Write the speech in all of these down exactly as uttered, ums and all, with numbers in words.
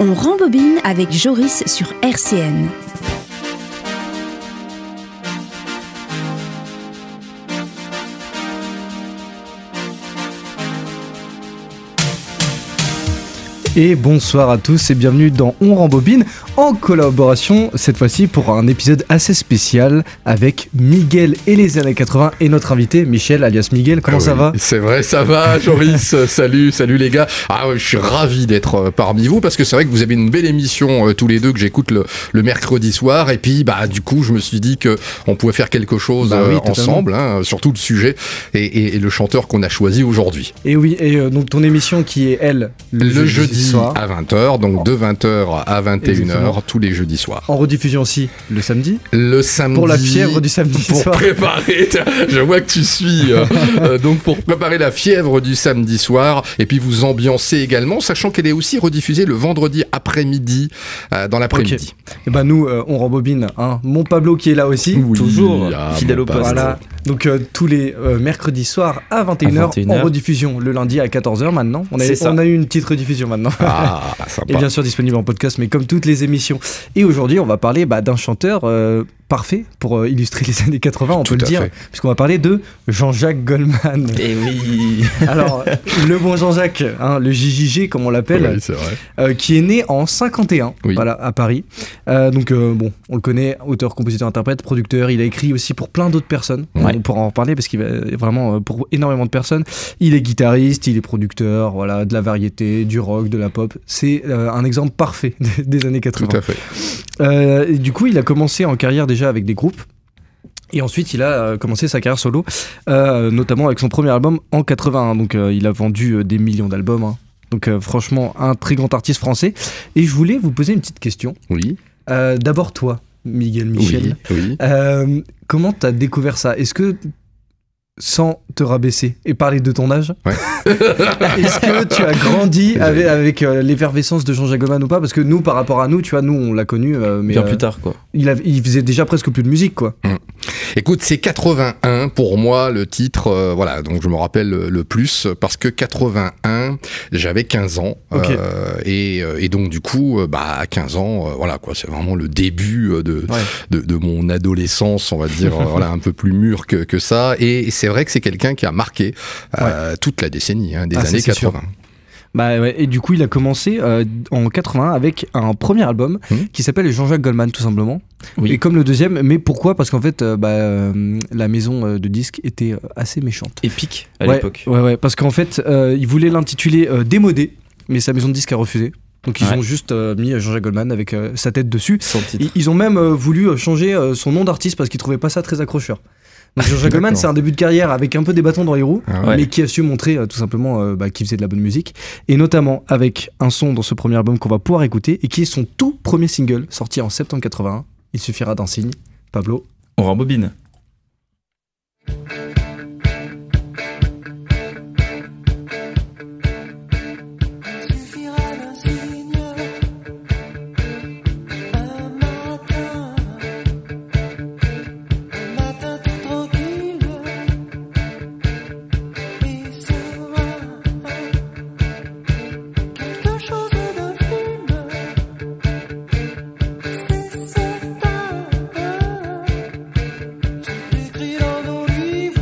On rembobine avec Joris sur R C N. Et bonsoir à tous et bienvenue dans On rembobine en collaboration cette fois-ci pour un épisode assez spécial avec Miguel et les années quatre-vingts et notre invité Michel alias Miguel. Comment ah ça oui, va ? C'est vrai, ça va Joris. Salut, salut les gars. Ah ouais, je suis ravi d'être euh, parmi vous parce que c'est vrai que vous avez une belle émission euh, tous les deux que j'écoute le, le mercredi soir et puis bah du coup je me suis dit que on pouvait faire quelque chose bah oui, euh, ensemble, hein, surtout le sujet et, et, et le chanteur qu'on a choisi aujourd'hui. Et oui, et euh, donc ton émission qui est elle le, le jeudi, jeudi soir à vingt heures, donc de vingt heures à vingt et une heures tous les jeudis soirs. En rediffusion aussi le samedi. Le samedi. Pour la fièvre du samedi pour soir. Pour préparer, je vois que tu suis. Euh, euh, donc pour préparer la fièvre du samedi soir et puis vous ambiancer également, sachant qu'elle est aussi rediffusée le vendredi après-midi euh, dans l'après-midi. Okay. Et ben nous euh, on rembobine, hein. Mon Pablo qui est là aussi, oui, toujours ah, fidèle au poste. Voilà. Donc euh, tous les euh, mercredis soirs à vingt et une heures en rediffusion, le lundi à quatorze heures maintenant. On a, on a eu une petite rediffusion maintenant. Ah, sympa. Et bien sûr disponible en podcast, mais comme toutes les émissions. Et aujourd'hui, on va parler bah, d'un chanteur euh, parfait pour euh, illustrer les années quatre-vingts, on Tout peut le dire, fait. puisqu'on va parler de Jean-Jacques Goldman. Et oui. Alors, le bon Jean-Jacques, hein, le J J G comme on l'appelle, oui, c'est vrai. Euh, qui est né en cinquante et un, oui. voilà, à Paris. Euh, donc euh, bon, on le connaît, auteur, compositeur, interprète, producteur. Il a écrit aussi pour plein d'autres personnes. Ouais. On pourra en reparler parce qu'il va vraiment pour énormément de personnes. Il est guitariste, il est producteur, voilà, de la variété, du rock, de la pop. C'est euh, un exemple parfait des années quatre-vingts. Tout à fait. Euh, et du coup, il a commencé en carrière déjà avec des groupes. Et ensuite, il a euh, commencé sa carrière solo, euh, notamment avec son premier album en quatre-vingt-un. Donc, euh, il a vendu euh, des millions d'albums. Hein. Donc, euh, franchement, un très grand artiste français. Et je voulais vous poser une petite question. Oui. Euh, d'abord, toi, Miguel Michel. Oui. oui. Euh, comment t'as découvert ça ? Est-ce que, sans te rabaisser et parler de ton âge, ouais. est-ce que tu as grandi avec, avec euh, l'effervescence de Jean-Jacques Goldman ou pas ? Parce que nous, par rapport à nous, tu vois, nous, on l'a connu. Euh, mais, Bien euh, plus tard, quoi. Il, a, il faisait déjà presque plus de musique, quoi. Mmh. Écoute, c'est quatre-vingt-un pour moi le titre, euh, voilà, donc je me rappelle le, le plus parce que quatre-vingt-un, j'avais quinze ans okay. euh, et, et donc du coup, bah à quinze ans, euh, voilà quoi, c'est vraiment le début de ouais. de, de mon adolescence, on va dire, euh, voilà, un peu plus mûr que que ça. Et c'est vrai que c'est quelqu'un qui a marqué euh, ouais. toute la décennie hein, des ah, années quatre-vingt. Sûr. Bah ouais, et du coup il a commencé euh, en quatre-vingt-un avec un premier album mmh. qui s'appelle Jean-Jacques Goldman tout simplement. Oui. Et comme le deuxième, mais pourquoi ? Parce qu'en fait euh, bah, euh, la maison de disques était assez méchante. Épique à ouais, l'époque. Ouais ouais, parce qu'en fait euh, il voulait l'intituler euh, Démodé, mais sa maison de disques a refusé. Donc ils ouais. ont juste euh, mis Jean-Jacques Goldman avec euh, sa tête dessus. Ils, ils ont même euh, voulu changer euh, son nom d'artiste parce qu'ils trouvaient pas ça très accrocheur. Donc Jean-Jacques Goldman, c'est un début de carrière avec un peu des bâtons dans les roues, ah ouais. mais qui a su montrer euh, tout simplement euh, bah, qu'il faisait de la bonne musique, et notamment avec un son dans ce premier album qu'on va pouvoir écouter, et qui est son tout premier single, sorti en septembre quatre-vingt-un. Il suffira d'un signe. Pablo. On rembobine. Écrit dans nos livres.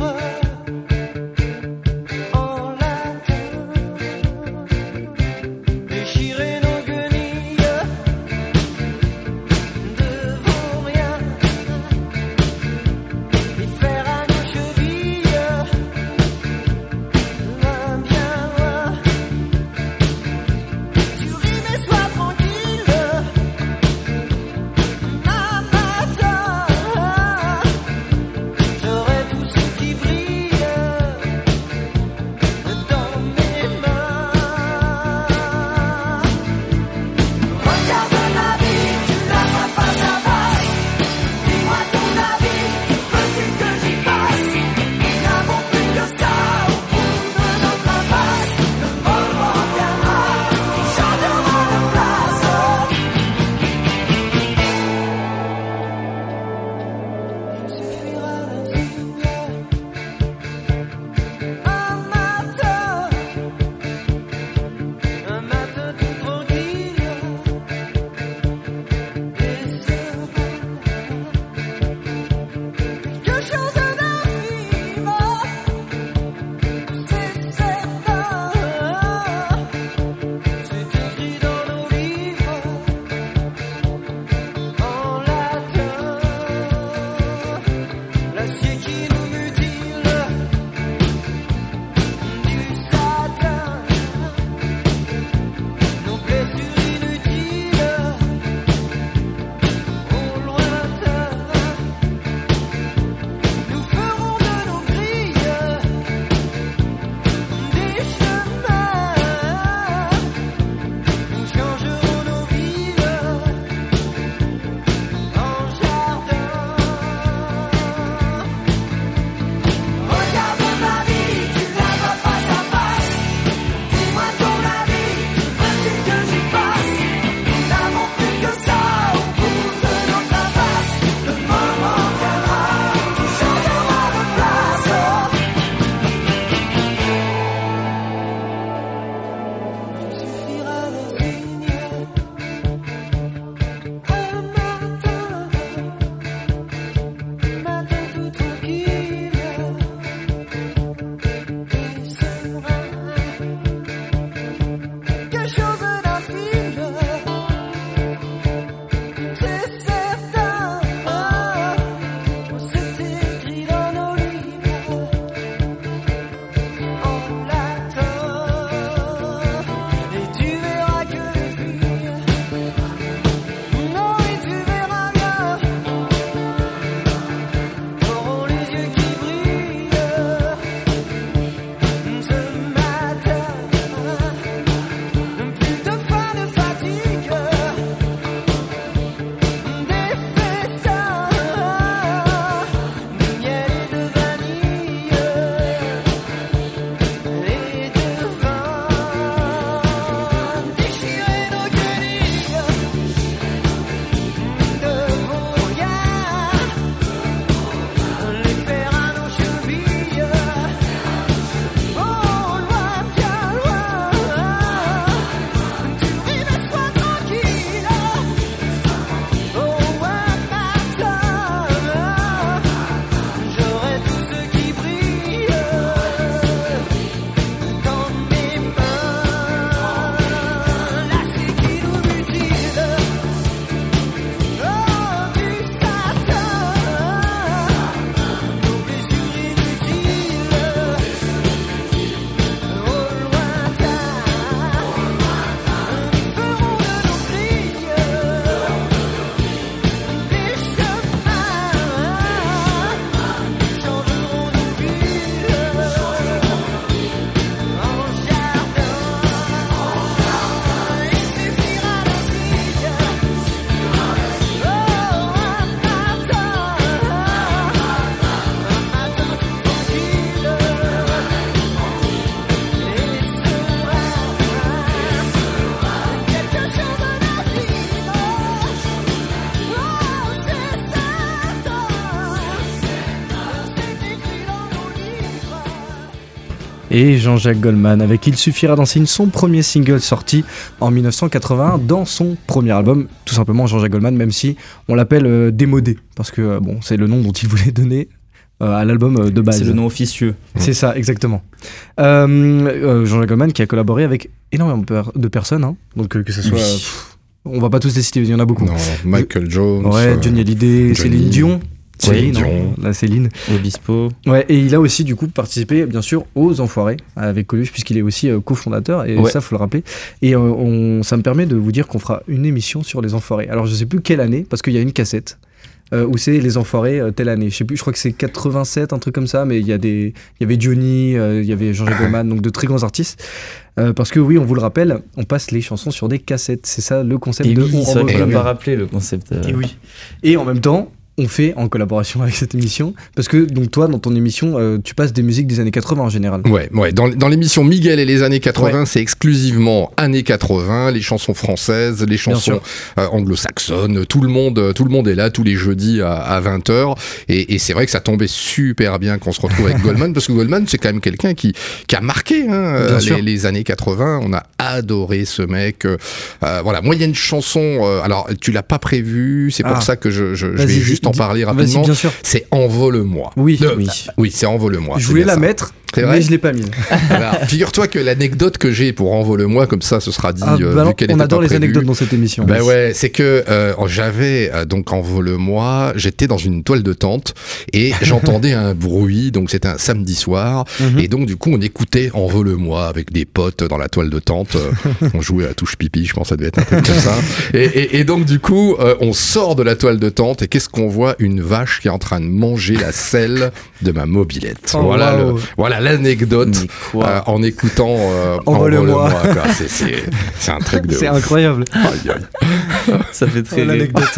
Et Jean-Jacques Goldman, avec Il suffira d'un signe, son premier single sorti en dix-neuf cent quatre-vingt-un dans son premier album, tout simplement Jean-Jacques Goldman, même si on l'appelle euh, démodé, parce que euh, bon, c'est le nom dont il voulait donner euh, à l'album euh, de base. C'est le nom officieux. C'est ça, exactement. Euh, euh, Jean-Jacques Goldman qui a collaboré avec énormément de personnes, hein, donc euh, que ce soit... Oui. Pff, on va pas tous les citer, il y en a beaucoup. Non, Michael Jones. Ouais, Johnny Hallyday, Céline Dion. Céline oui, Dion. La Céline. Obispo. Ouais, et il a aussi du coup participé bien sûr aux Enfoirés avec Coluche puisqu'il est aussi euh, cofondateur et ouais. ça faut le rappeler. Et euh, on, ça me permet de vous dire qu'on fera une émission sur les Enfoirés. Alors je sais plus quelle année parce qu'il y a une cassette euh, où c'est les Enfoirés euh, telle année. Je sais plus, je crois que c'est quatre-vingt-sept un truc comme ça, mais il y a des, il y avait Johnny, euh, il y avait Jean-Jacques Goldman, donc de très grands artistes. Euh, parce que oui, on vous le rappelle, on passe les chansons sur des cassettes. C'est ça le concept et de. Oui, c'est vrai qu'on l'a pas rappelé le concept. Euh... Et oui. Et en même temps. On fait en collaboration avec cette émission parce que donc toi dans ton émission euh, tu passes des musiques des années quatre-vingts en général. Ouais, ouais. Dans, dans l'émission Miguel et les années quatre-vingts, ouais. c'est exclusivement années quatre-vingts, les chansons françaises, les chansons euh, anglo-saxonnes, tout le monde, tout le monde est là tous les jeudis à, à vingt heures et, et c'est vrai que ça tombait super bien qu'on se retrouve avec Goldman parce que Goldman c'est quand même quelqu'un qui, qui a marqué hein, les, les années quatre-vingts. On a adoré ce mec. Euh, voilà, moi il y a une chanson. Euh, alors tu l'as pas prévue, c'est pour ah. ça que je, je, je vais juste en parler rapidement. Bien sûr. C'est Envole-moi. Oui, euh, oui. oui, c'est Envole-moi. Je voulais la ça. mettre, mais je l'ai pas mise. Alors, figure-toi que l'anecdote que j'ai pour Envole-moi, comme ça, ce sera dit. Ah, bah euh, non, vu qu'elle on était adore pas les prévue. anecdotes dans cette émission. Bah ouais, c'est que euh, j'avais euh, donc Envole-moi. J'étais dans une toile de tente et j'entendais un bruit. Donc c'était un samedi soir mm-hmm. et donc du coup on écoutait Envole-moi avec des potes dans la toile de tente. Euh, on jouait à la touche pipi, je pense que ça devait être un truc comme ça. Et, et, et donc du coup euh, on sort de la toile de tente et qu'est-ce qu'on voit? Une vache qui est en train de manger la selle de ma mobilette. Oh, voilà, wow. le, voilà l'anecdote euh, en écoutant euh, Envole-moi. C'est, c'est, c'est un truc de C'est ouf. Incroyable. Aïe, aïe. Ça fait très oh, l'anecdote.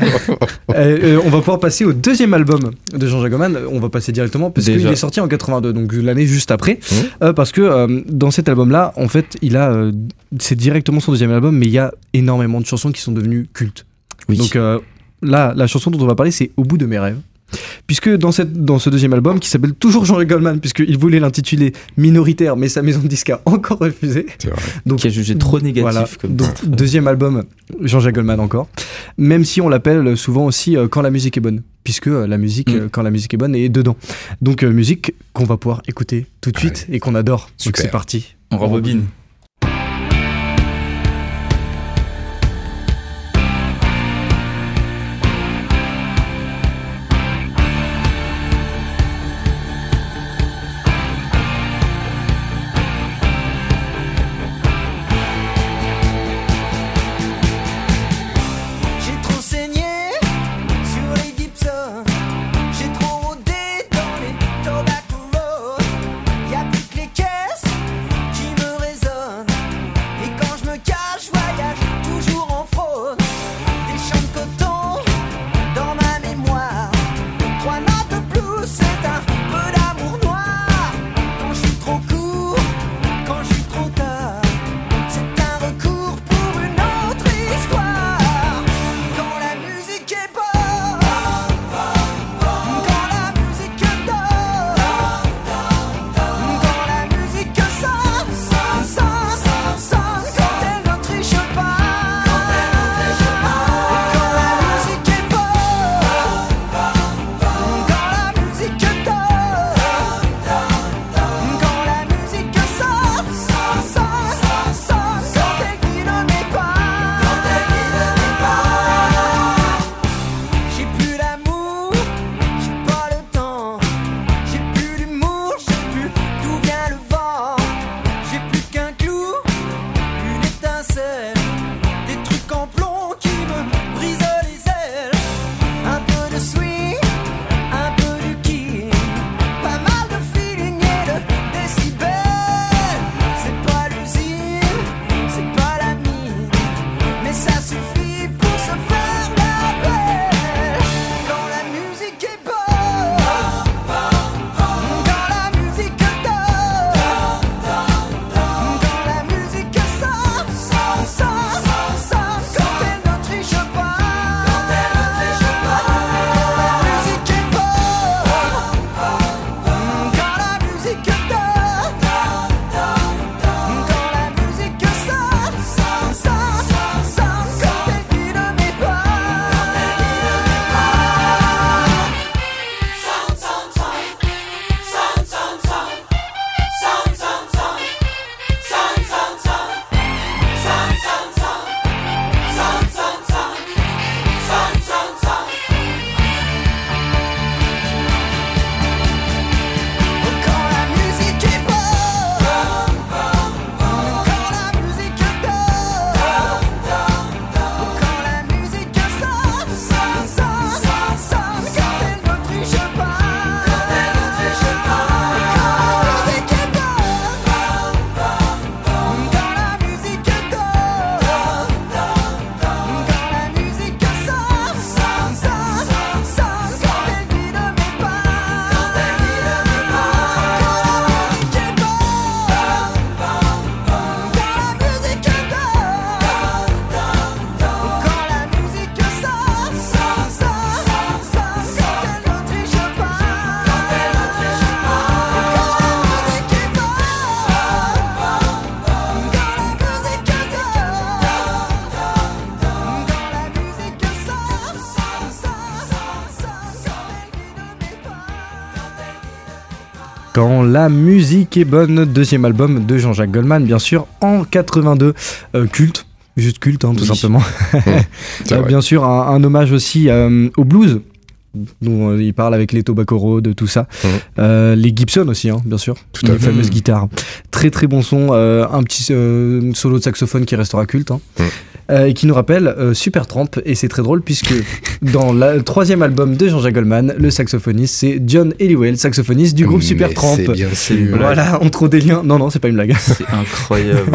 euh, euh, on va pouvoir passer au deuxième album de Jean-Jacques Goldman. On va passer directement parce qu'il est sorti en quatre-vingt-deux, donc l'année juste après. Mmh. Euh, parce que euh, dans cet album-là, en fait, il a, euh, c'est directement son deuxième album, mais il y a énormément de chansons qui sont devenues cultes. Oui. Donc euh, là, la chanson dont on va parler, c'est Au bout de mes rêves. Puisque dans, cette, dans ce deuxième album, qui s'appelle toujours Jean-Jacques Goldman, puisqu'il voulait l'intituler Minoritaire, mais sa maison de disques a encore refusé. C'est vrai. Donc, qui a jugé trop négatif. Voilà, comme donc, deuxième album, Jean-Jacques Goldman encore. Même si on l'appelle souvent aussi euh, Quand la musique est bonne, puisque euh, la musique, mm. euh, quand la musique est bonne, est dedans. Donc euh, musique qu'on va pouvoir écouter tout de suite ouais. et qu'on adore. Super. Donc c'est parti. On rebobine. Y'a plus que les caisses qui me résonnent. Quand la musique est bonne, deuxième album de Jean-Jacques Goldman, bien sûr, en quatre-vingt-deux, euh, culte, juste culte, hein, tout oui. simplement. Mmh, euh, bien sûr, un, un hommage aussi euh, au blues, dont euh, il parle avec les Tobacco Road, tout ça. Mmh. Euh, les Gibson aussi, hein, bien sûr, tout les fameuses mmh. guitares. Très très bon son, euh, un petit euh, solo de saxophone qui restera culte. Hein. Mmh. Euh, et qui nous rappelle euh, Supertramp, et c'est très drôle puisque dans la, le troisième album de Jean-Jacques Goldman, le saxophoniste c'est John Halliwell, saxophoniste du groupe Supertramp. C'est bien sûr. Voilà, on trouve des liens. Non, non, c'est pas une blague. C'est incroyable.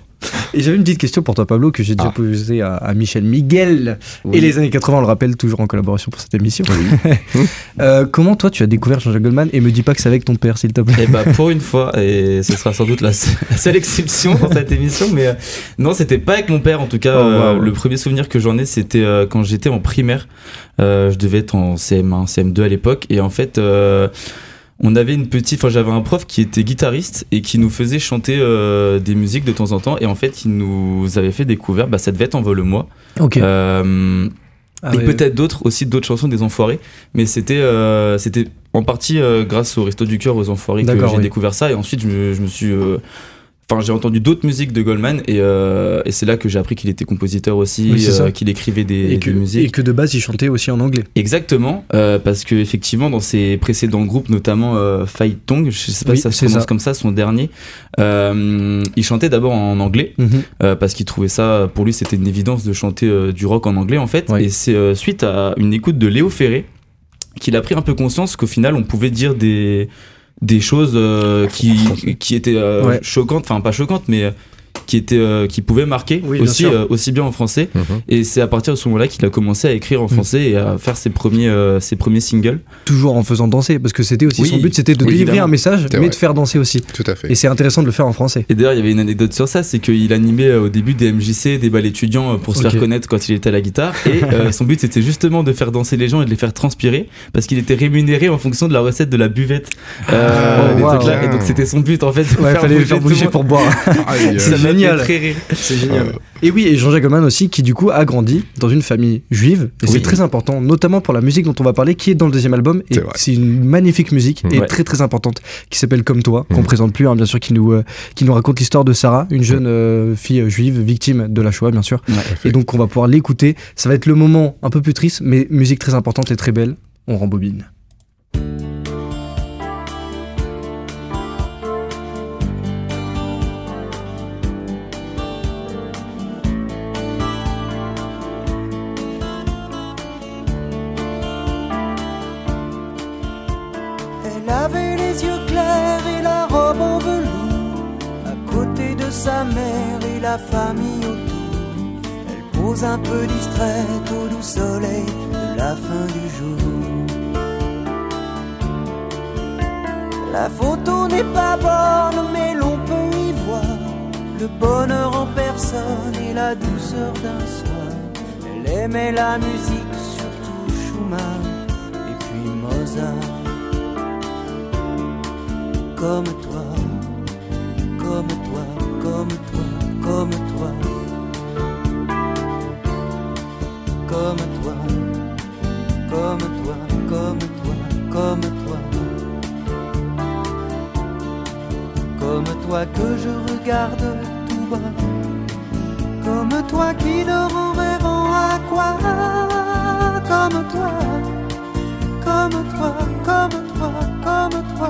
Et j'avais une petite question pour toi, Pablo, que j'ai déjà ah. posée à, à Michel Miguel. Oui. Et les années quatre-vingts, on le rappelle, toujours en collaboration pour cette émission. Oui. euh, comment toi tu as découvert Jean-Jacques Goldman, et me dis pas que c'est avec ton père, s'il te plaît. Eh bah, pour une fois, et ce sera sans doute la, la seule exception dans cette émission, mais euh, non, c'était pas avec mon père en tout cas. Oh, euh, wow. Le premier souvenir que j'en ai, c'était euh, quand j'étais en primaire. Euh, je devais être en C M un, C M deux à l'époque, et en fait. Euh, On avait une petite, enfin j'avais un prof qui était guitariste et qui nous faisait chanter euh, des musiques de temps en temps, et en fait il nous avait fait découvrir, bah ça devait être Envole-moi. Ok. Euh, ah et ouais. peut-être d'autres aussi, d'autres chansons des Enfoirés, mais c'était euh, c'était en partie euh, grâce au Resto du Cœur aux Enfoirés D'accord, que j'ai oui. découvert ça, et ensuite je me, je me suis euh, Enfin, j'ai entendu d'autres musiques de Goldman, et, euh, et c'est là que j'ai appris qu'il était compositeur aussi, oui, euh, qu'il écrivait des, et que, des musiques. Et que de base, il chantait aussi en anglais. Exactement, euh, parce que effectivement, dans ses précédents groupes, notamment euh, Fight Tongue, je sais pas oui, si ça se prononce ça. comme ça, son dernier, euh, il chantait d'abord en anglais, mm-hmm. euh, parce qu'il trouvait ça, pour lui, c'était une évidence de chanter euh, du rock en anglais, en fait. Ouais. Et c'est euh, suite à une écoute de Léo Ferré qu'il a pris un peu conscience qu'au final, on pouvait dire des... des choses euh, qui, qui étaient euh, ouais. choquantes, enfin pas choquantes, mais euh, qui, étaient, euh, qui pouvaient marquer oui, aussi, bien euh, aussi bien en français. Mm-hmm. Et c'est à partir de ce moment-là qu'il a commencé à écrire en français mm. et à faire ses premiers, euh, ses premiers singles. Toujours en faisant danser, parce que c'était aussi oui. son but, c'était de oui, délivrer évidemment. un message, c'est mais vrai. de faire danser aussi. Tout à fait. Et c'est intéressant de le faire en français. Et d'ailleurs, il y avait une anecdote sur ça, c'est qu'il animait euh, au début des M J C, des bals étudiants, euh, pour se okay. faire connaître quand il était à la guitare. Et euh, son but, c'était justement de faire danser les gens et de les faire transpirer, parce qu'il était rémunéré en fonction de la recette de la buvette. Euh, oh, wow. Et donc, c'était son but, en fait. Il ouais, fallait les faire bouger pour boire. C'est génial. Très rire. C'est génial. Euh... Et oui, et Jean-Jacques Goldman aussi, qui du coup a grandi dans une famille juive, et oui. c'est très important, notamment pour la musique dont on va parler, qui est dans le deuxième album, et c'est, c'est une magnifique musique, mmh. et ouais. très très importante, qui s'appelle Comme toi, mmh. qu'on présente plus, hein, bien sûr, qui nous, euh, qui nous raconte l'histoire de Sarah, une jeune euh, fille euh, juive, victime de la Shoah, bien sûr, ouais, et donc on va pouvoir l'écouter. Ça va être le moment un peu plus triste, mais musique très importante et très belle. On rembobine. Sa mère et la famille autour, elle pose un peu distraite au doux soleil de la fin du jour. La photo n'est pas bonne, mais l'on peut y voir le bonheur en personne et la douceur d'un soir. Elle aimait la musique, surtout Schumann et puis Mozart. Comme toi, comme toi, comme toi, comme toi, comme toi, comme toi, comme toi, comme toi, comme toi que je regarde tout bas, comme toi qui dort en rêvant à quoi, comme toi, comme toi, comme toi, comme toi.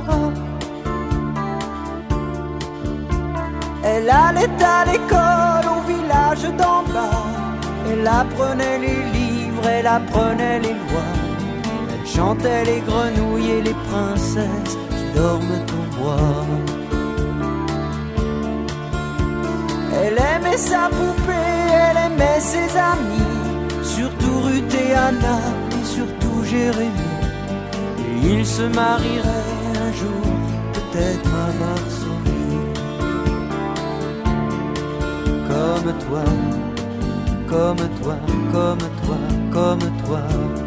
Elle allait à l'école au village d'en bas. Elle apprenait les livres, elle apprenait les lois. Elle chantait les grenouilles et les princesses qui dorment au bois. Elle aimait sa poupée, elle aimait ses amis, surtout Ruth et Anna et surtout Jérémie. Et ils se marieraient un jour, peut-être à Varsovie. Comme toi, comme toi, comme toi, comme toi,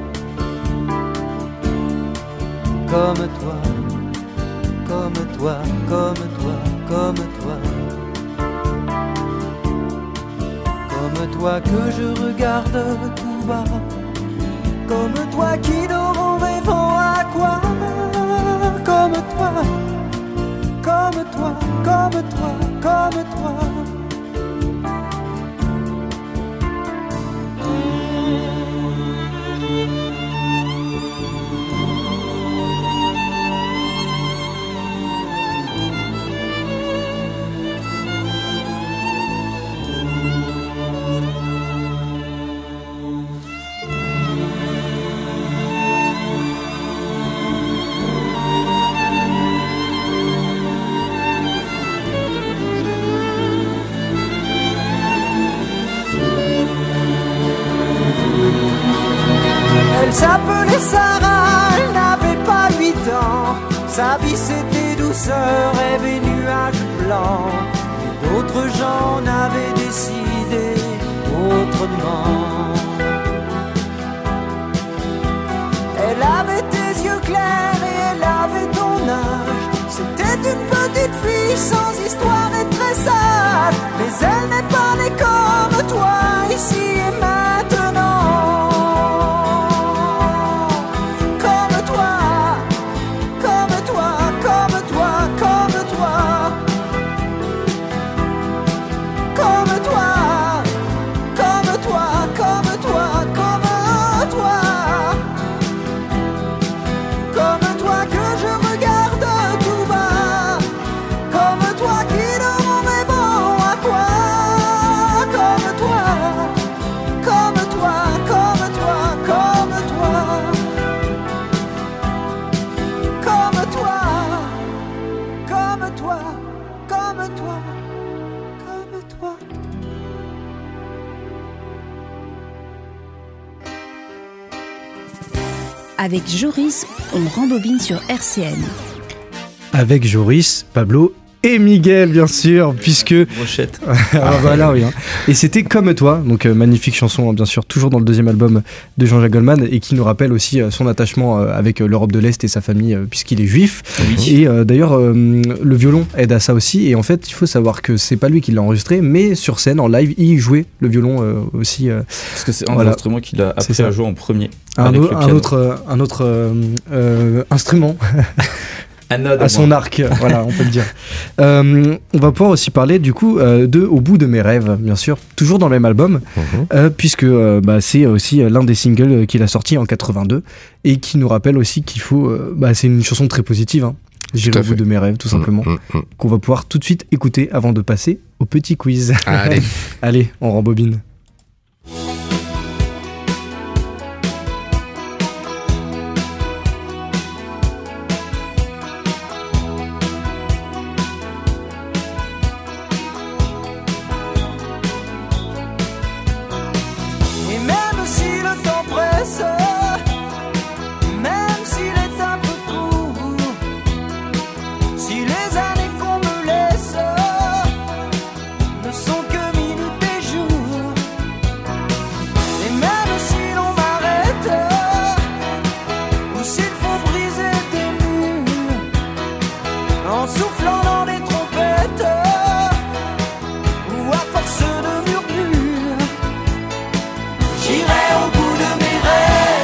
comme toi, comme toi, comme toi, comme toi, comme toi que je regarde tout bas, comme toi qui dort en rêvant à quoi, comme toi, comme toi, comme toi, comme toi. Elle s'appelait Sarah, elle n'avait pas huit ans. Sa vie c'était douceur, rêve et nuages blancs. Mais d'autres gens n'avaient décidé autrement. Elle avait tes yeux clairs et elle avait ton âge. C'était une petite fille sans histoire et très sage. Mais elle n'est pas née comme toi, ici et maintenant. Avec Joris, on rembobine sur R C N. Avec Joris, Pablo et Miguel, bien sûr, puisque... Brochette. Ah, voilà, oui. Hein. Et c'était Comme toi, donc euh, magnifique chanson, hein, bien sûr, toujours dans le deuxième album de Jean-Jacques Goldman, et qui nous rappelle aussi euh, son attachement euh, avec euh, l'Europe de l'Est et sa famille, euh, puisqu'il est juif. Oui. Et euh, d'ailleurs, euh, le violon aide à ça aussi, et en fait, il faut savoir que c'est pas lui qui l'a enregistré, mais sur scène, en live, il jouait le violon euh, aussi. Euh, Parce que c'est un voilà. instrument qu'il a appris à jouer en premier. Un, o- un autre, euh, un autre euh, euh, instrument. Anode, à son arc, voilà, on peut le dire. Euh, on va pouvoir aussi parler du coup euh, de Au bout de mes rêves, bien sûr, toujours dans le même album, mm-hmm. euh, puisque euh, bah, c'est aussi l'un des singles qu'il a sorti en quatre-vingt-deux et qui nous rappelle aussi qu'il faut, euh, bah, c'est une chanson très positive, hein. J'irai au bout de mes rêves, tout simplement, mm-hmm. qu'on va pouvoir tout de suite écouter avant de passer au petit quiz. Allez, allez, on rembobine. J'irai au bout de mes rêves.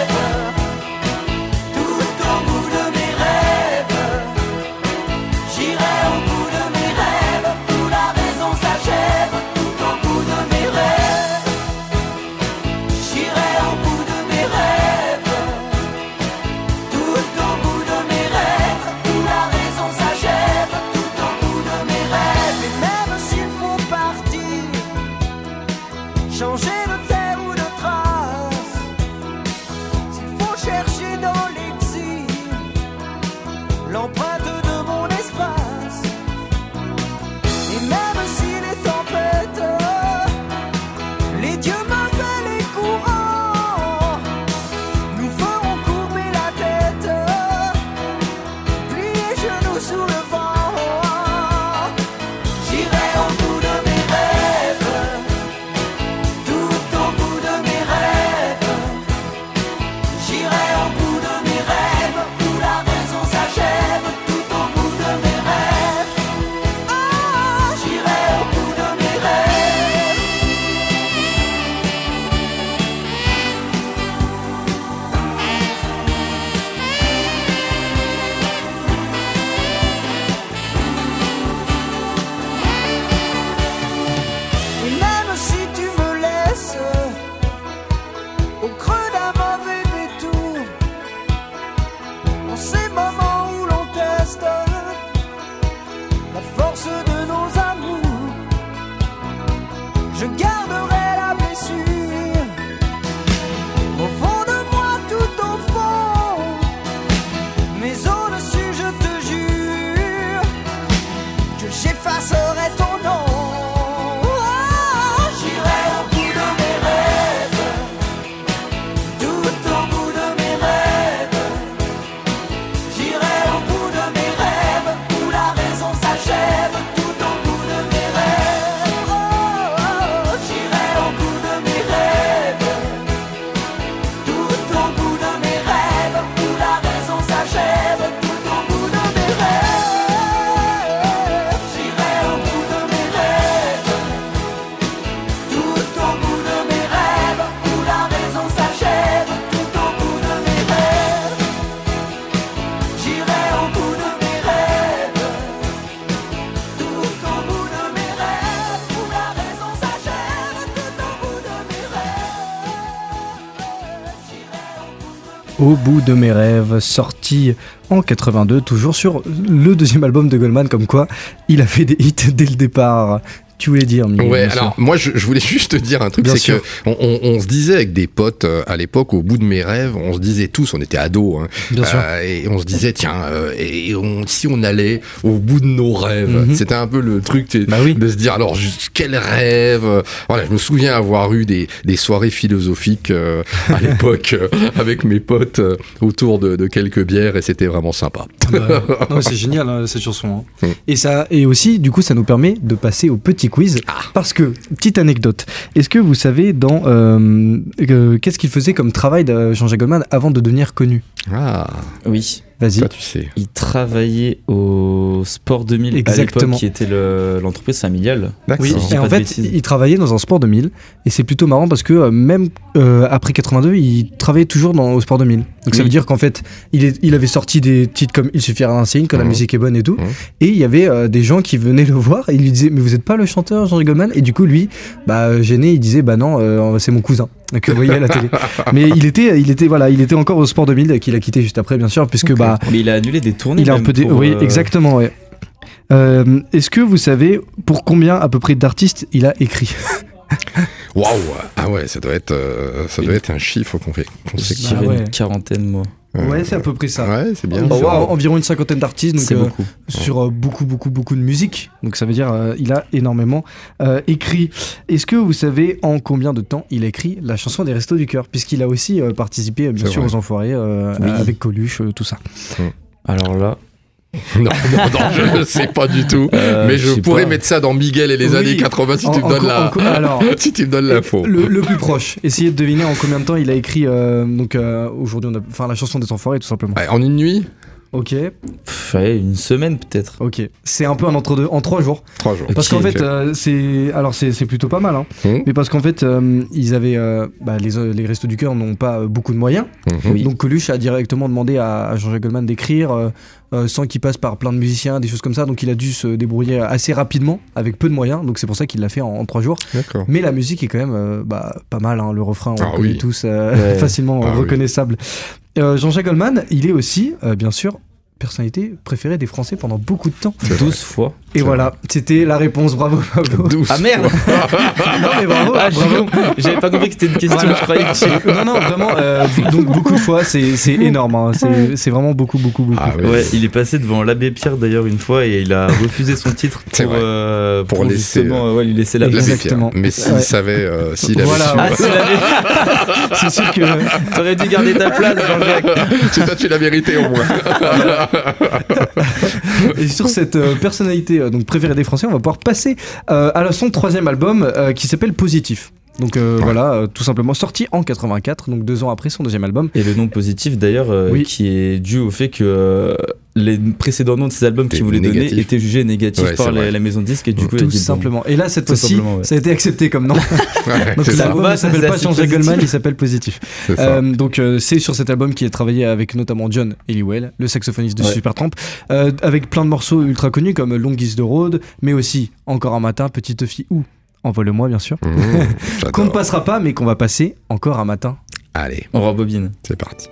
je garderai la blessure au fond de moi, tout au fond, mais au-dessus je te jure que j'effacerai ton nom. Au bout de mes rêves, sorti en quatre-vingt-deux, toujours sur le deuxième album de Goldman, comme quoi il a fait des hits dès le départ. Tu voulais dire, Miguel? Ouais, alors moi je, je voulais juste te dire un truc, bien c'est sûr. que on, on, on se disait avec des potes euh, à l'époque, au bout de mes rêves, on se disait tous, on était ados, hein, bien sûr. Euh, et on se disait tiens, euh, et on, si on allait au bout de nos rêves, Mm-hmm. c'était un peu le truc bah oui. de se dire alors juste, quel rêve. Voilà, je me souviens avoir eu des, des soirées philosophiques euh, à l'époque euh, avec mes potes euh, autour de, de quelques bières et c'était vraiment sympa. Bah, non, c'est génial hein, cette chanson. Hein. Mm. Et ça, et aussi, du coup, ça nous permet de passer au petit quiz. Ah. Parce que, petite anecdote, est-ce que vous savez dans euh, euh, qu'est-ce qu'il faisait comme travail de Jean-Jacques Goldman avant de devenir connu? Ah, Oui. Vas-y. toi tu sais. Il travaillait au Sport deux mille Exactement. à l'époque, qui était le- l'entreprise familiale. D'accord. Oui, Si je dis et pas en de fait, bêtises. il travaillait dans un Sport deux mille et c'est plutôt marrant parce que euh, même euh, après quatre-vingt-deux, il travaillait toujours dans, au Sport deux mille. Donc ça Oui. veut dire qu'en fait, il, est, il avait sorti des titres comme Il suffira d'un signe, quand la Mhm. musique est bonne et tout. Mhm. Et il y avait euh, des gens qui venaient le voir et ils lui disaient mais vous êtes pas le chanteur Jean-Jacques Goldman? Et du coup lui, bah euh, gêné, il disait bah non, euh, c'est mon cousin que vous voyez à la télé. Mais il était, il était voilà, il était encore au Sport deux mille qu'il a quitté juste après bien sûr puisque Ok. bah Mais il a annulé des tournées. il a un même peu dé- pour, oui euh, exactement ouais. Euh, est-ce que vous savez pour combien à peu près d'artistes il a écrit? Waouh. Ah ouais, ça doit être, euh, ça doit être un chiffre qu'on fait. Qu'on Je sait. Bah dirais ouais. une quarantaine, moi. Ouais, c'est à peu près ça. Ouais, c'est bien. Il ça. fait en- environ une cinquantaine d'artistes donc C'est euh, beaucoup. sur euh, beaucoup beaucoup beaucoup de musique. Donc ça veut dire euh, il a énormément euh, écrit. Est-ce que vous savez en combien de temps il a écrit la chanson des Restos du Cœur puisqu'il a aussi euh, participé euh, bien C'est sûr vrai. aux Enfoirés euh, Oui. avec Coluche euh, tout ça. Alors là, Non, non, non, je ne sais pas du tout. euh, mais je sais pourrais pas. mettre ça dans Miguel et les Oui. années quatre-vingts si En- tu me en donnes co- la, en co- alors, si tu me donnes l'info. Le, le plus proche. Essayez de deviner en combien de temps il a écrit euh, donc euh, aujourd'hui on a enfin la chanson des Enfoirés tout simplement. Ouais, en une nuit, Ok, Pff, ouais, une semaine peut-être. ok. C'est un peu un entre deux en trois jours. trois jours. Parce Ok, qu'en fait, ok. euh, c'est alors c'est c'est plutôt pas mal, hein. Mmh. Mais parce qu'en fait, euh, ils avaient euh, bah, les euh, les Restos du Cœur n'ont pas euh, beaucoup de moyens, Mhm. Oui. donc Coluche a directement demandé à, à Jean-Jacques Goldman d'écrire euh, euh, sans qu'il passe par plein de musiciens, des choses comme ça. Donc il a dû se débrouiller assez rapidement avec peu de moyens. Donc c'est pour ça qu'il l'a fait en, en trois jours. D'accord. Mais la musique est quand même euh, bah, pas mal, hein. Le refrain on Ah le connaît oui. tous euh, Ouais. facilement Ah euh, oui. reconnaissable. Euh, Jean-Jacques Goldman, il est aussi euh, bien sûr personnalité préférée des Français pendant beaucoup de temps. C'est douze fois. Et voilà, c'était la réponse. Bravo Pablo. douze Ah merde Non mais bravo, Ah, bravo. j'ai- J'avais pas compris que c'était une question, je croyais que c'est- Non non vraiment euh, donc beaucoup de fois c'est c'est énorme hein. c'est c'est vraiment beaucoup beaucoup beaucoup. Ah oui. Ouais, il est passé devant l'abbé Pierre d'ailleurs une fois et il a refusé son titre C'est pour, vrai. euh, Pour pour, laisser, justement euh, ouais, lui laisser la L'abbé place. Exactement. Pierre. Mais s'il Ouais. savait, euh, s'il avait Voilà, su. Ah, c'est l'abbé. C'est sûr que T'aurais dû garder ta place, Jean-Jacques. C'est toi, tu l'as mérité au moins. et sur cette euh, personnalité euh, donc préférée des Français on va pouvoir passer euh, à son troisième album euh, qui s'appelle Positif. Donc euh, Ouais. voilà euh, tout simplement sorti en quatre-vingt-quatre donc deux ans après son deuxième album. Et le nom positif d'ailleurs, euh, Oui. qui est dû au fait que euh, les précédents noms de ces albums T'es qu'il voulait négatif. donner étaient jugés négatifs Ouais, par c'est la, vrai. la maison de disque et du coup il a Tout dit bon, simplement. Et là cette Tout fois-ci simplement, ouais. ça a été accepté comme nom. Ouais, Donc c'est ça. l'album va, ne s'appelle c'est pas assez Jean-Jacques positif. Goldman, il s'appelle Positif. C'est ça. Euh, donc euh, c'est sur cet album qu'il a travaillé avec notamment John Helliwell, le saxophoniste de Ouais. Supertramp, euh, avec plein de morceaux ultra connus comme Long is the Road, mais aussi Encore un matin, Petite fille ou Envole-moi bien sûr, Mmh, qu'on ne j'adore. passera pas mais qu'on va passer encore un matin. Allez, on rembobine. c'est parti.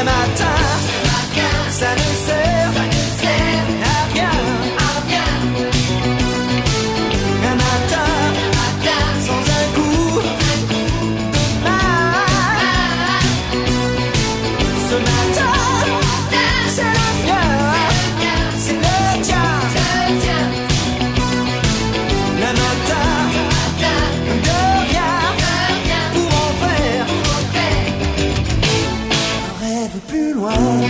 Un matin, ça ne sert à rien. Un matin, sans un coup de main. Ce matin, c'est le mien, c'est le tien. Un matin, de rien pour en faire un rêve plus loin.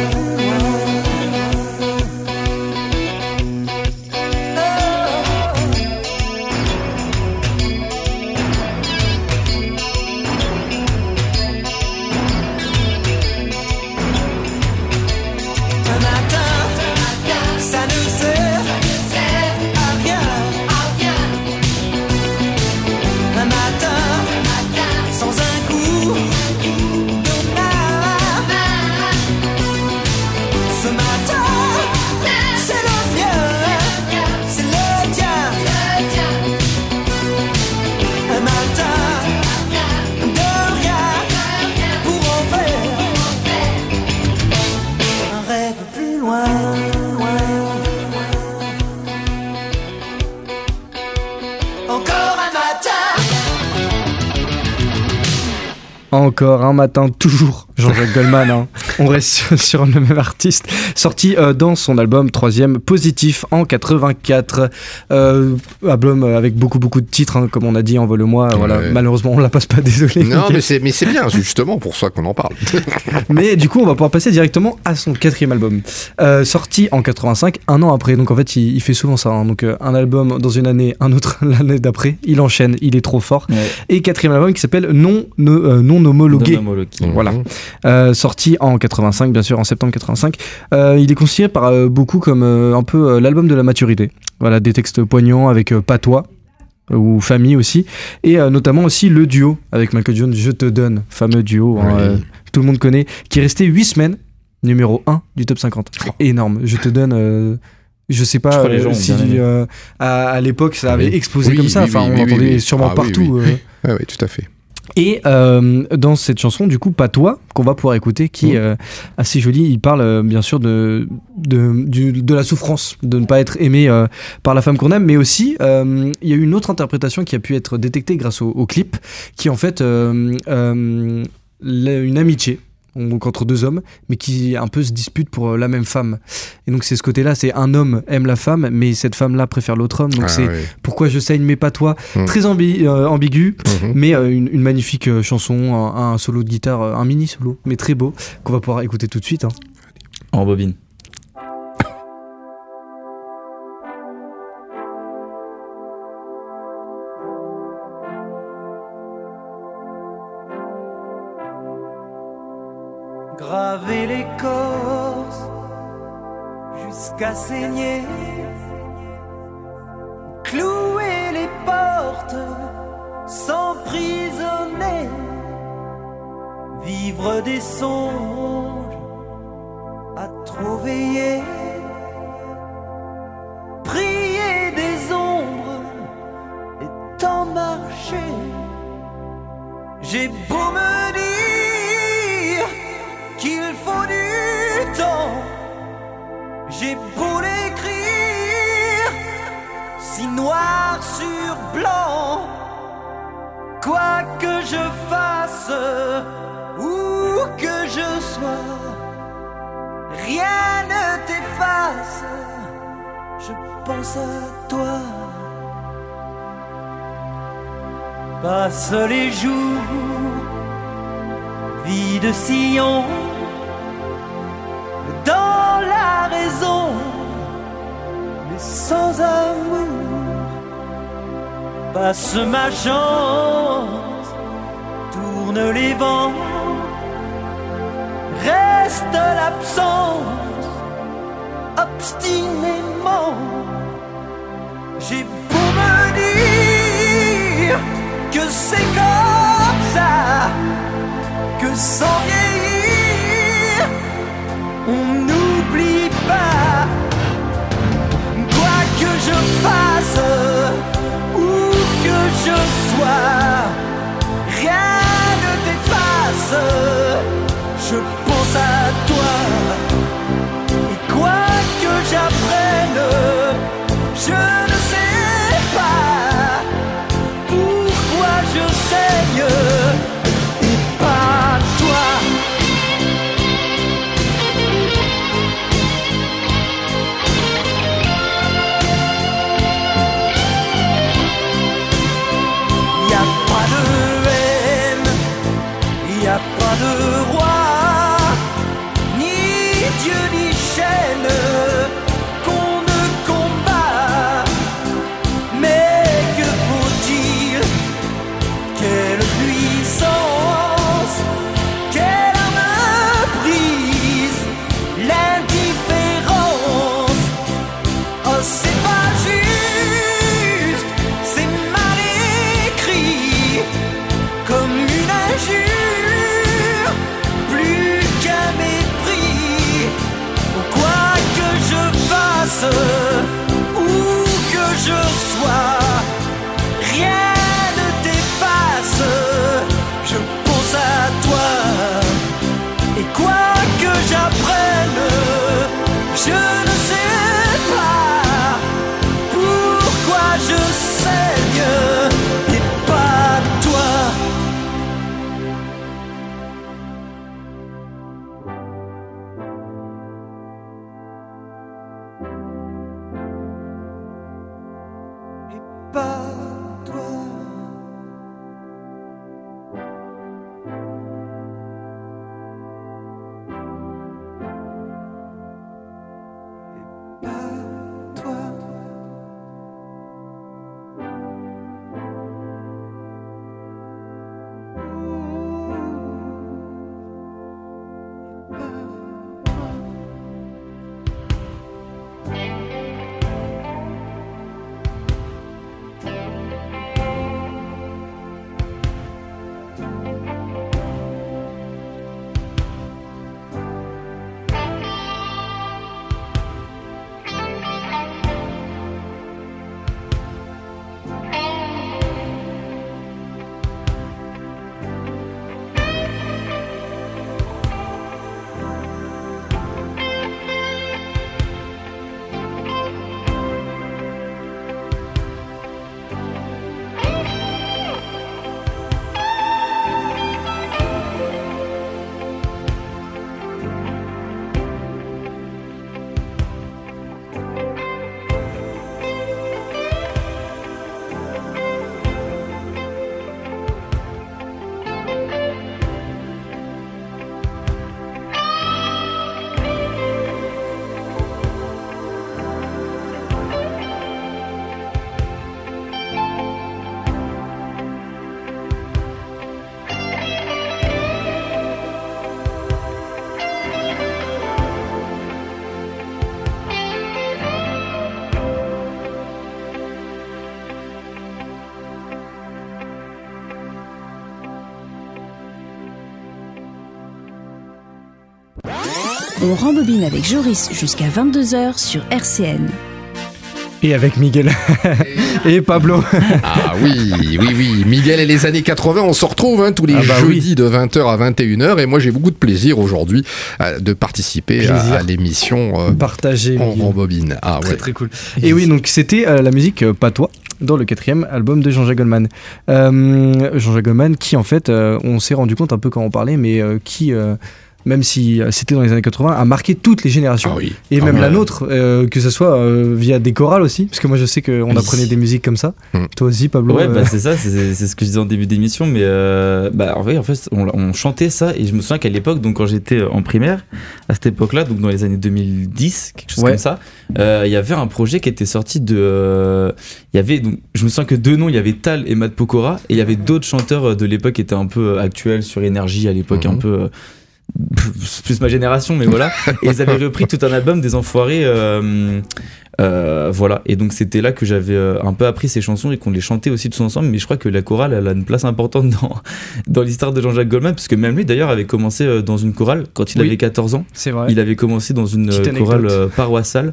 Un matin, ça ne sert à rien. Un matin, sans un coup de main. Ce matin, c'est le mien, c'est le tien. Un matin, de rien pour en faire un rêve plus loin. Encore un matin. Encore un matin, toujours Jean-Jacques Goldman. Hein. On reste sur, sur le même artiste. Sorti euh, dans son album troisième Positif en quatre-vingt-quatre. Euh, album avec beaucoup beaucoup de titres, hein, comme on a dit, Envole-moi. Ouais. Voilà. Malheureusement, on la passe pas, désolé. Non, mais c'est, mais c'est bien, c'est justement pour ça qu'on en parle. Mais du coup, on va pouvoir passer directement à son quatrième album. Euh, sorti en quatre-vingt-cinq, un an après. Donc en fait, il, il fait souvent ça. Hein. Donc euh, un album dans une année, un autre l'année d'après. Il enchaîne, il est trop fort. Ouais. Et quatrième album qui s'appelle Non, no, euh, non homologué. Non homologué. Voilà. Euh, sorti en quatre-vingt-cinq, bien sûr, en septembre quatre-vingt-cinq. Euh, il est considéré par euh, beaucoup comme euh, un peu euh, l'album de la maturité. Voilà, des textes poignants avec euh, Patois, euh, ou Famille aussi, et euh, notamment aussi le duo avec Michael Jones, Je te donne, fameux duo, hein, oui. euh, tout le monde connaît, qui est resté huit semaines, numéro un du top cinquante. Oh. Énorme, Je te donne... Euh, je sais pas je euh, si euh, à, à l'époque ça avait oui. explosé oui, comme ça, oui, enfin oui, on l'entendait oui, oui. sûrement ah, partout. Oui, oui. Euh... Ah, oui, tout à fait. Et euh, dans cette chanson, du coup, Patois, qu'on va pouvoir écouter, qui est euh, assez jolie, il parle euh, bien sûr de, de, du, de la souffrance, de ne pas être aimé euh, par la femme qu'on aime, mais aussi, euh, il y a eu une autre interprétation qui a pu être détectée grâce au, au clip, qui est en fait euh, euh, une amitié. Donc entre deux hommes, mais qui un peu se disputent pour la même femme. Et donc c'est ce côté-là, c'est un homme aime la femme, mais cette femme-là préfère l'autre homme. Donc ah, c'est oui. Pourquoi je saigne mais pas toi. Mmh. Très ambi- euh, ambigu, mmh. mais euh, une, une magnifique euh, chanson, un, un solo de guitare, un mini solo, mais très beau, qu'on va pouvoir écouter tout de suite. Hein. En bobine. Graver l'écorce jusqu'à saigner, clouer les portes, s'emprisonner, vivre des songes à trop veiller, prier des ombres et tant marcher. J'ai beau me dire qu'il faut du temps, j'ai beau l'écrire si noir sur blanc, quoi que je fasse, où que je sois, rien ne t'efface, je pense à toi. Passe les jours, vie de sillon, dans la raison, mais sans amour. Passe ma chance, tourne les vents, reste l'absence, obstinément. J'ai beau me dire que c'est comme ça, que sans vieillir, on n'oublie pas. Quoi que je fasse, où que je sois, rien ne t'efface, je pense à toi. a pas de roi, ni Dieu ni chaîne qu'on ne combat. Mais que faut-il? Quelle puissance, quelle arme brise l'indifférence. Oh, c'est pas juste, c'est mal écrit, comme une injure, plus qu'un mépris. Quoi que je fasse, où que je sois, rien ne t'efface, je pense à toi. Et quoi que j'apprenne, je ne sais pas pourquoi je saigne et pas toi. Et pas toi. Et pas toi. On rembobine avec Joris jusqu'à vingt-deux heures sur R C N. Et avec Miguel et Pablo. Ah oui, oui, oui. Miguel et les années quatre-vingts, on se retrouve hein, tous les ah bah jeudis oui. de vingt heures à vingt et une heures. Et moi, j'ai beaucoup de plaisir aujourd'hui euh, de participer à, à l'émission euh, Partagé, On rembobine. Ah, très, ouais. très cool. Et oui, donc c'était euh, la musique euh, Patois dans le quatrième album de Jean-Jacques Goldman. Euh, Jean-Jacques Goldman qui, en fait, euh, on s'est rendu compte un peu quand on parlait, mais euh, qui... Euh, même si c'était dans les années quatre-vingts, a marqué toutes les générations. Ah oui. Et ah même ouais. la nôtre, euh, que ce soit euh, via des chorales aussi, parce que moi je sais qu'on oui. apprenait des musiques comme ça. Mmh. Toi aussi, Pablo. Ouais, euh... bah, c'est ça, c'est, c'est ce que je disais en début d'émission, mais euh, bah, en fait, en fait on, on chantait ça, et je me souviens qu'à l'époque, donc quand j'étais en primaire, à cette époque-là, donc dans les années deux mille dix, quelque chose ouais. comme ça, il euh, y avait un projet qui était sorti de. Il euh, y avait, donc, je me souviens que deux noms, il y avait Tal et Matt Pokora, et il y avait d'autres chanteurs de l'époque qui étaient un peu actuels sur Énergie à l'époque, mmh. un peu. Plus ma génération, mais voilà. Et ils avaient repris tout un album des Enfoirés, euh, euh, voilà. Et donc c'était là que j'avais un peu appris ces chansons et qu'on les chantait aussi tous ensemble. Mais je crois que la chorale, elle a une place importante dans dans l'histoire de Jean-Jacques Goldman, parce que même lui d'ailleurs avait commencé dans une chorale quand il oui, avait quatorze ans. C'est vrai. Il avait commencé dans une chorale paroissiale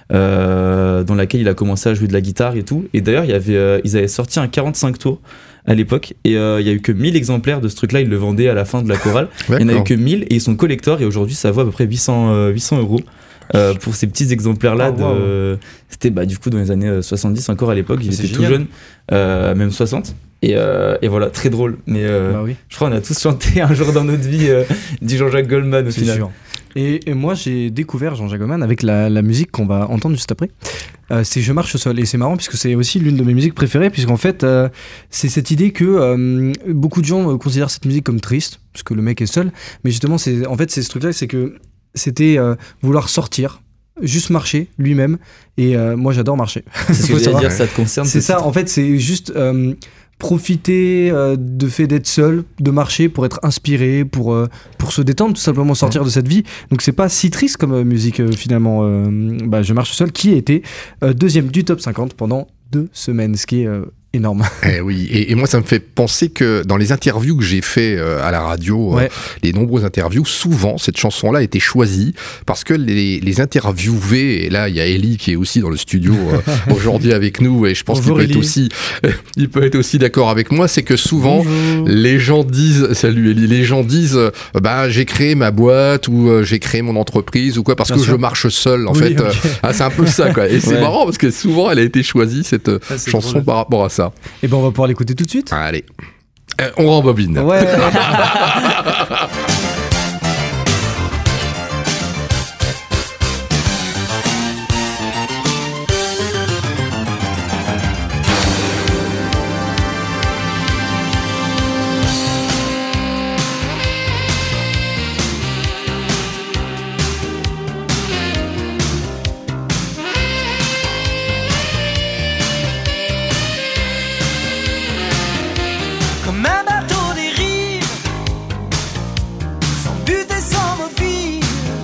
euh, dans laquelle il a commencé à jouer de la guitare et tout. Et d'ailleurs il y avait, euh, ils avaient sorti un quarante-cinq tours à l'époque, et il euh, y a eu que mille exemplaires de ce truc là, ils le vendaient à la fin de la chorale. Il n'y en a eu que mille, et ils sont collecteurs, et aujourd'hui ça vaut à peu près huit cents euros euh, pour ces petits exemplaires là. Oh, de... wow. C'était bah, du coup dans les années soixante-dix encore à l'époque, il était tout jeune, euh, même soixante. Et, euh, et voilà, très drôle. Mais euh, bah oui. je crois qu'on a tous chanté un jour dans notre vie euh, du Jean-Jacques Goldman au C'est final. Sûr. Et, et moi j'ai découvert Jean-Jacques Goldman avec la, la musique qu'on va entendre juste après. euh, c'est Je marche seul. Et c'est marrant puisque c'est aussi l'une de mes musiques préférées, puisqu'en fait, euh, c'est cette idée que euh, beaucoup de gens considèrent cette musique comme triste, parce que le mec est seul. Mais justement, c'est, en fait, c'est ce truc-là, c'est que c'était euh, vouloir sortir, juste marcher lui-même. Et euh, moi, j'adore marcher. C'est ce que je voulais dire, ça te concerne. C'est ça, en fait, c'est juste euh, profiter euh, de fait d'être seul, de marcher pour être inspiré, pour, euh, pour se détendre, tout simplement sortir de cette vie. Donc c'est pas si triste comme euh, musique euh, finalement. Euh, bah, Je marche seul, qui a été euh, deuxième du top cinquante pendant deux semaines, ce qui est euh, énorme. Eh oui, et, et moi ça me fait penser que dans les interviews que j'ai fait euh, à la radio, Ouais. euh, les nombreuses interviews, souvent cette chanson-là a été choisie parce que les, les interviewés, et là il y a Ellie qui est aussi dans le studio euh, aujourd'hui avec nous, et je pense Bonjour, qu'il peut être Ellie. aussi, il peut être aussi d'accord avec moi, c'est que souvent Bonjour. les gens disent, salut Ellie, les gens disent, euh, bah j'ai créé ma boîte ou euh, j'ai créé mon entreprise ou quoi parce Bien que sûr. je marche seul. En Oui, fait, ok. euh, ah, c'est un peu ça quoi. Et c'est Ouais. marrant parce que souvent elle a été choisie cette euh, Ah, c'est chanson drôle. par rapport à ça. Et ben on va pouvoir l'écouter tout de suite. Allez, Euh, on rembobine. Ouais. Comme un bateau dérive, sans but et sans mobile.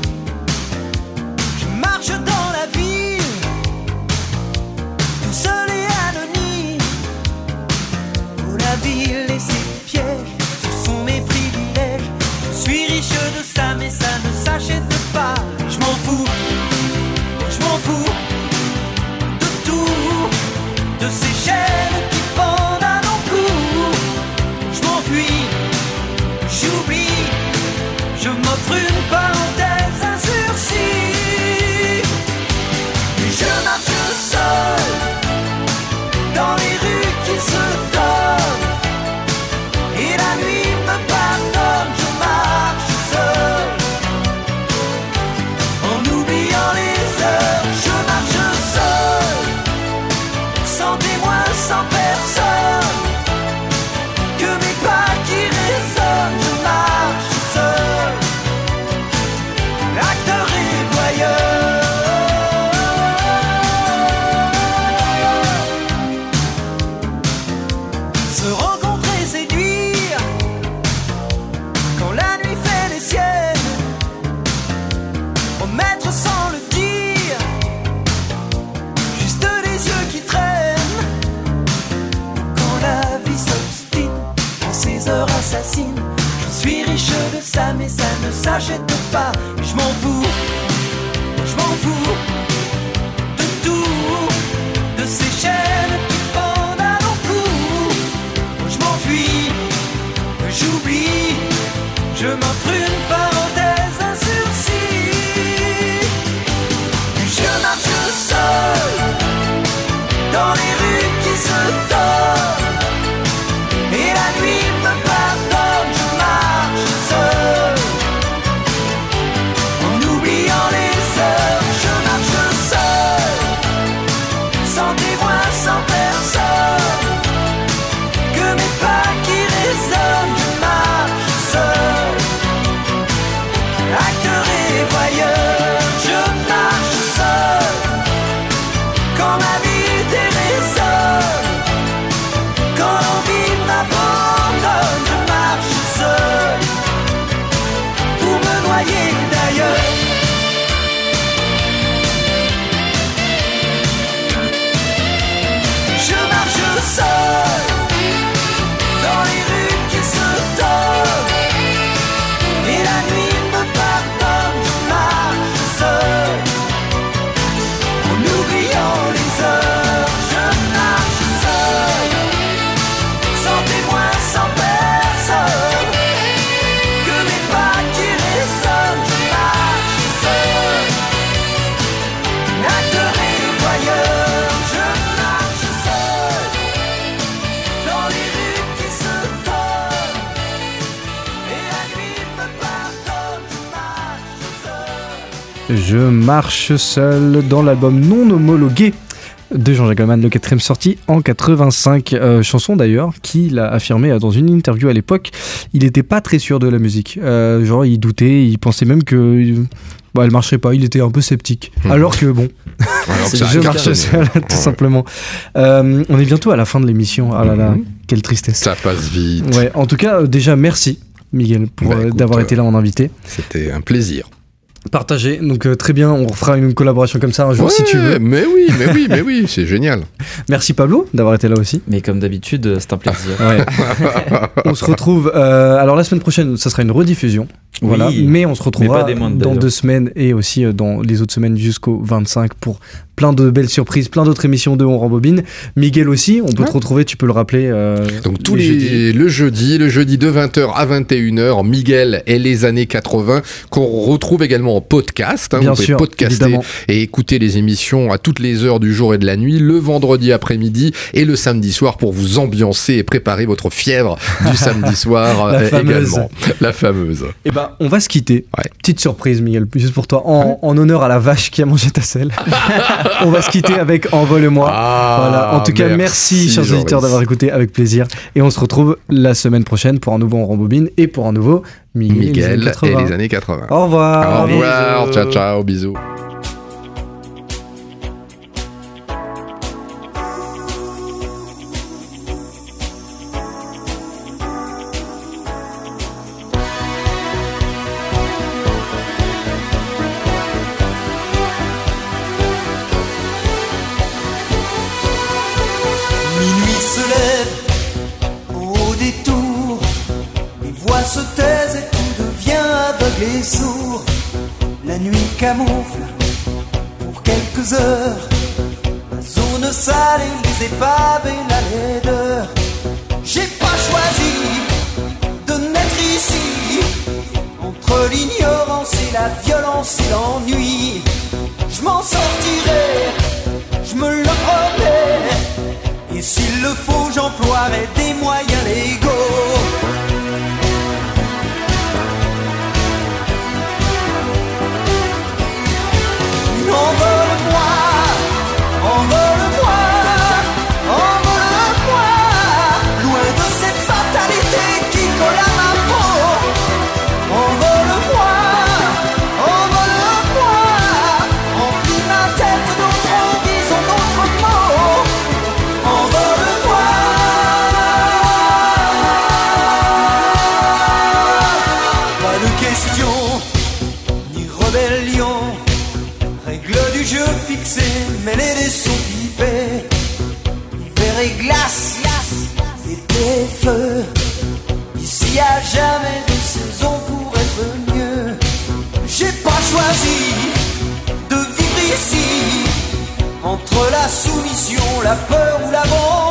Je marche dans la ville, tout seul et anonyme. Où la ville et ses pièges, ce sont mes privilèges. Je suis riche de ça, mais ça ne s'achète pas. Je m'en fous, je m'en fous de tout, de ces chaînes qui pendent à nos coups. Je m'enfuis, j'oublie, je m'offre une parenthèse, un sursis. Et je marche seul, dans les rues qui se donnent. Et la nuit me pardonne, je marche seul. En oubliant les heures, je marche seul. Sans témoin, sans personne. Que mes pas qui résonnent, je marche seul. Acteur et voyeur. Se rencontrer, séduire. Quand la nuit fait les siennes. Promettre sans le dire. Juste les yeux qui traînent. Quand la vie s'obstine en ces heures assassines, je suis riche de ça, mais ça ne s'achète pas. Je m'en fous, je m'en fous de tout, de ces chaînes qui pendent à nos coups. Je m'enfuis, j'oublie, je m'offre une parenthèse, un sursis. Je marche seul dans les rues qui se donnent. Et la nuit me pardonne, je marche seul. En oubliant les heures, je marche seul. Sans témoin, sans personne. Que mes pas qui résonnent, je marche seul. Acteur et voyeur, je marche seul. Quand ma vie déraisonne, quand l'envie m'abandonne, je marche seul. Pour me noyer d'ailleurs. Je marche seul dans les rues qui se donnent. Et la nuit me pardonne, je marche seul. En oubliant les heures, je marche seul. Sans témoin, sans personne. Que mes pas qui résonnent, je marche seul. Acteur et voyeur, je marche seul. Dans les rues qui se donnent. Et la nuit me pardonne, je marche seul. Je marche seul dans l'album non homologué de Jean-Jacques Goldman, le quatrième sorti en quatre-vingt-cinq. Euh, chanson d'ailleurs qu'il a affirmé dans une interview à l'époque, il n'était pas très sûr de la musique. Euh, genre il doutait, il pensait même que bah, elle marcherait pas, il était un peu sceptique. Mmh. Alors que bon, alors que ça je marche seul, tout ouais. simplement. Euh, on est bientôt à la fin de l'émission. Ah là là, mmh. quelle tristesse. Ça passe vite. Ouais, en tout cas, euh, déjà merci Miguel pour bah, écoute, d'avoir euh, été là en invité. C'était un plaisir. Partagé, donc euh, très bien, on refera une collaboration comme ça un jour ouais, si tu veux. Mais oui, mais oui, mais oui, c'est génial. Merci Pablo d'avoir été là aussi. Mais comme d'habitude, c'est un plaisir. Ouais. On se retrouve, euh, alors la semaine prochaine, ça sera une rediffusion. Oui, voilà, mais on se retrouvera moindres, dans deux semaines et aussi dans les autres semaines jusqu'au vingt-cinq pour plein de belles surprises, plein d'autres émissions de On Rembobine. Miguel aussi, on peut ouais. te retrouver, tu peux le rappeler. Euh, Donc tous les, les le jeudi, le jeudi de vingt heures à vingt et une heures, Miguel et les années quatre-vingts, qu'on retrouve également en podcast. Hein, Bien vous pouvez sûr, podcaster évidemment. Et écouter les émissions à toutes les heures du jour et de la nuit, le vendredi après-midi et le samedi soir pour vous ambiancer et préparer votre fièvre du samedi soir La euh, fameuse. également. La fameuse. Et ben, on va se quitter. Ouais. Petite surprise, Miguel, juste pour toi, en, ouais. en honneur à la vache qui a mangé ta selle. On va se quitter avec Envole-moi. Ah, voilà. En tout cas, merci, merci chers Joris. auditeurs d'avoir écouté avec plaisir. Et on se retrouve la semaine prochaine pour un nouveau On Rembobine et pour un nouveau Miguel, Miguel les et les années quatre-vingts. Au revoir. Au revoir. Bisous. Ciao, ciao. Bisous. Camoufle pour quelques heures la zone sale et les épaves et la laideur. J'ai pas choisi de naître ici entre l'ignorance et la violence et l'ennui. Je m'en sortirai, je me le promets, et s'il le faut j'emploierai des moyens légaux. Envole-moi, envole-moi, envole-moi, loin de cette fatalité qui colle à ma peau. Envole-moi, envole-moi, remplis ma tête d'autres horizons, d'autres mots. Envole-moi. Pas de question, ni rébellion. Règle du jeu fixé, mêlée des sons pipés. Hiver et glace, été feu. Ici y'a jamais de saison pour être mieux. J'ai pas choisi de vivre ici entre la soumission, la peur ou la mort.